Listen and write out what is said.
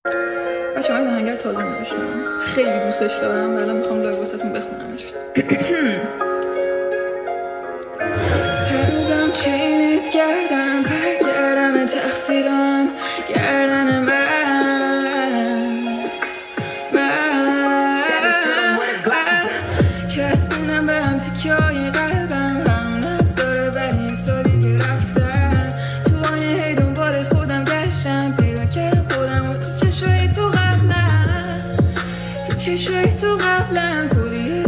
بچه های آهنگر تازه نوشتم، خیلی دوستش دارم ولی میخوام لایو واسهتون بخونمش. هنوزم چینت کردم، پر کردم تقصیرم گردن من چسبونم به هم تکیای قلبم، همون نبز داره ولی این سالی که رفتم تو آینه هی دنبال خودم گشتم، پیدا کردم خودم و تو چشای تو قبلم، تو چشای تو قبلم کلی